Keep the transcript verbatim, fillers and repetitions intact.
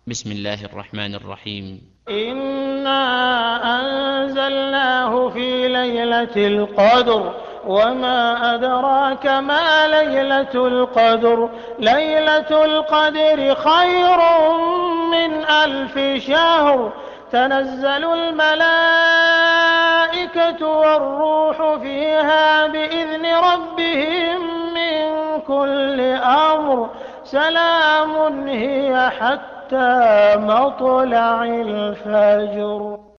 بسم الله الرحمن الرحيم. إنا أنزلناه في ليلة القدر وما أدراك ما ليلة القدر ليلة القدر خير من ألف شهر. تنزل الملائكة والروح فيها بإذن ربهم من كل أمر. سلام هي حتى مطلع الفجر.